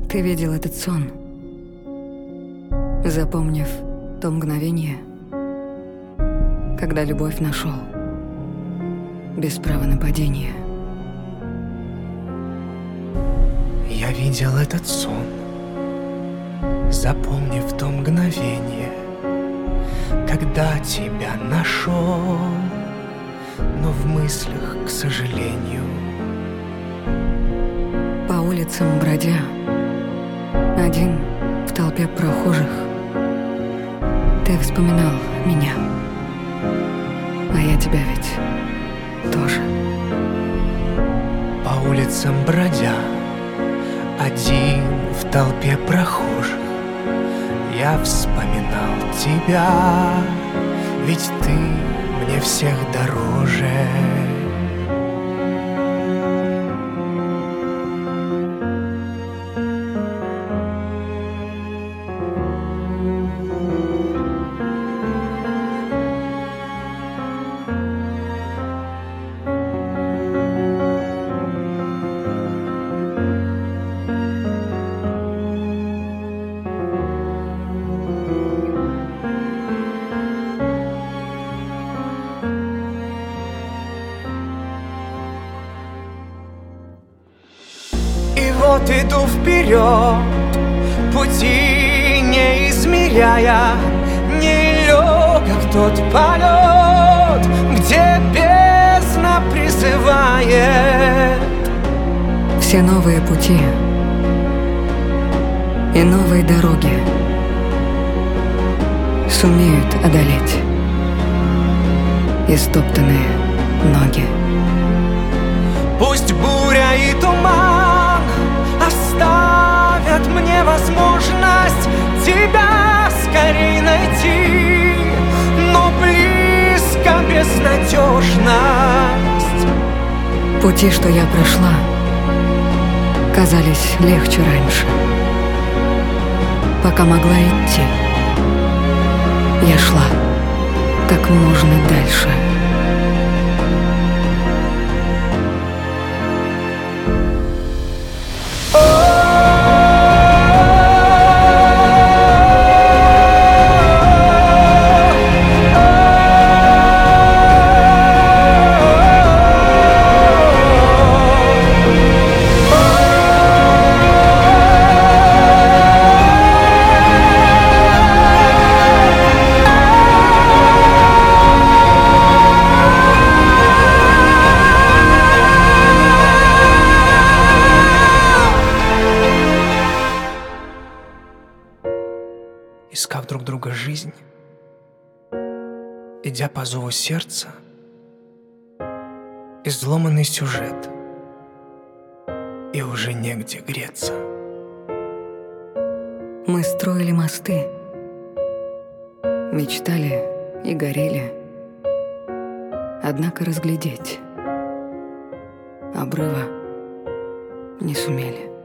Ты видел этот сон, запомнив то мгновение, когда любовь нашел, без права на падение. Я видел этот сон, запомнив то мгновение, когда тебя нашел, но в мыслях, к сожалению. По улицам бродя, один в толпе прохожих, ты вспоминал меня, а я тебя ведь тоже. По улицам бродя, один в толпе прохожих, я вспоминал тебя, ведь ты мне всех дороже. И вот иду вперед, пути не измеряя, нелегок тот полет, где бездна призывает. Все новые пути и новые дороги сумеют одолеть истоптанные ноги. Пусть буря и туман оставят мне возможность тебя скорей найти, но близко безнадежность. Пути, что я прошла, казались легче раньше. Пока могла идти, я шла как можно дальше. Искав друг друга жизнь, идя по зову сердца, изломанный сюжет, и уже негде греться. Мы строили мосты, мечтали и горели, однако разглядеть обрыва не сумели.